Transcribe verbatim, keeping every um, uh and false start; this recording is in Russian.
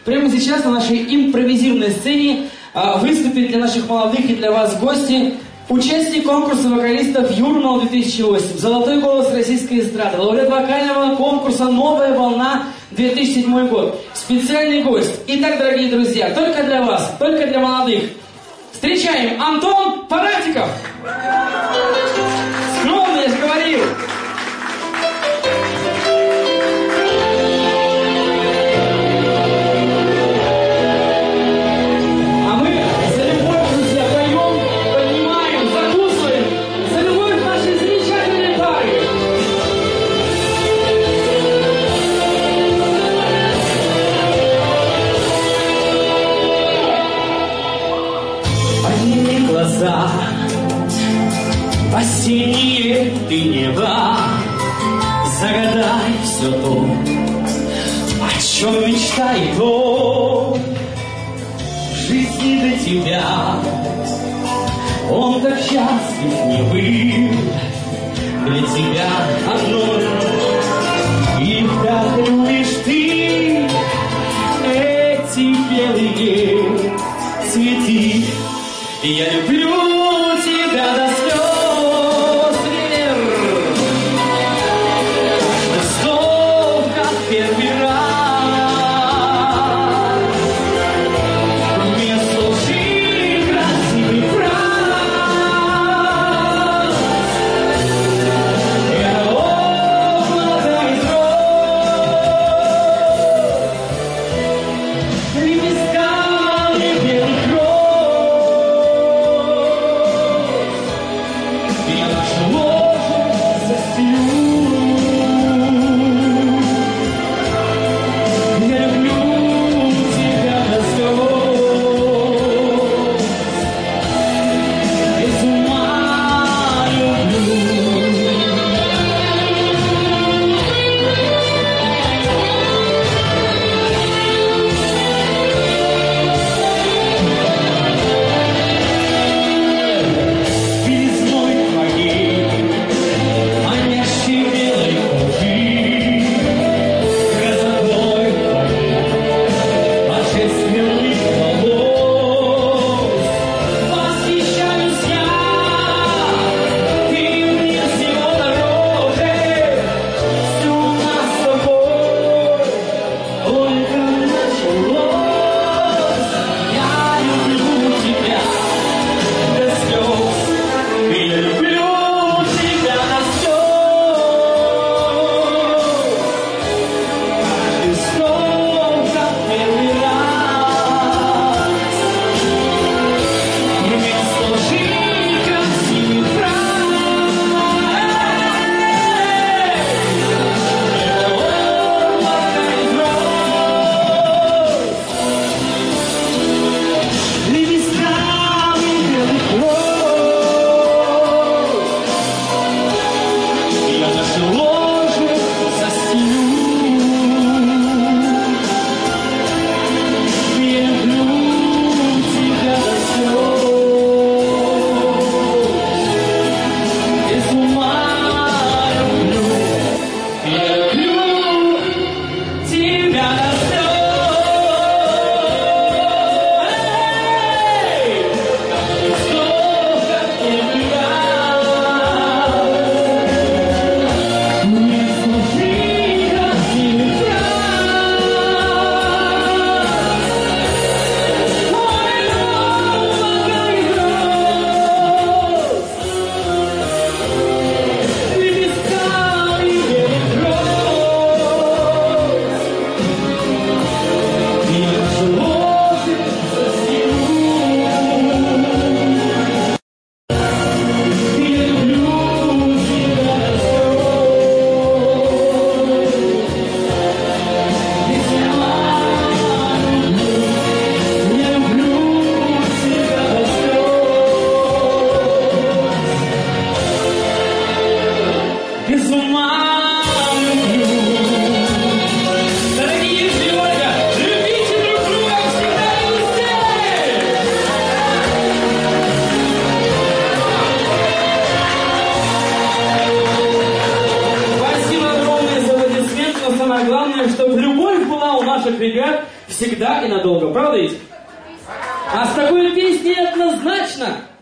Прямо сейчас на нашей импровизированной сцене а, выступит для наших молодых и для вас гости участник конкурса вокалистов Юрмал две тысячи восемь, золотой голос российской эстрады, лауреат вокального конкурса «Новая волна» две тысячи седьмой год. Специальный гость. Итак, дорогие друзья, только для вас, только для молодых. Встречаем Антон Паратиков. Скромно, я же говорил. Осенние ты неба, загадай все то, о чем мечтает он. В жизни до тебя он так счастлив не был, для тебя одной. И как любишь ты эти белые цветы, я люблю тебя до слез. Лепестками белых роз. всегда и надолго, правда ведь? А с такой песней однозначно